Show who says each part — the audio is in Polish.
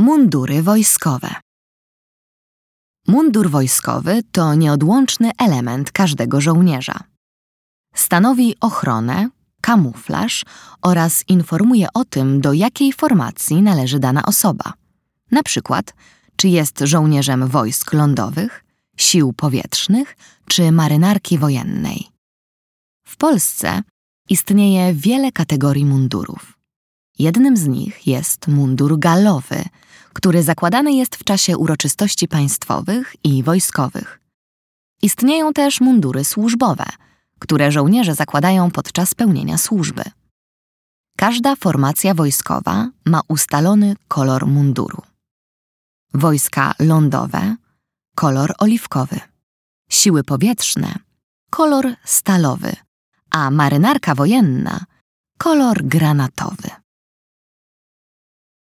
Speaker 1: Mundury wojskowe. Mundur wojskowy to nieodłączny element każdego żołnierza. Stanowi ochronę, kamuflaż oraz informuje o tym, do jakiej formacji należy dana osoba. Na przykład, czy jest żołnierzem wojsk lądowych, sił powietrznych czy marynarki wojennej. W Polsce istnieje wiele kategorii mundurów. Jednym z nich jest mundur galowy, który zakładany jest w czasie uroczystości państwowych i wojskowych. Istnieją też mundury służbowe, które żołnierze zakładają podczas pełnienia służby. Każda formacja wojskowa ma ustalony kolor munduru. Wojska lądowe – kolor oliwkowy, siły powietrzne – kolor stalowy, a marynarka wojenna – kolor granatowy.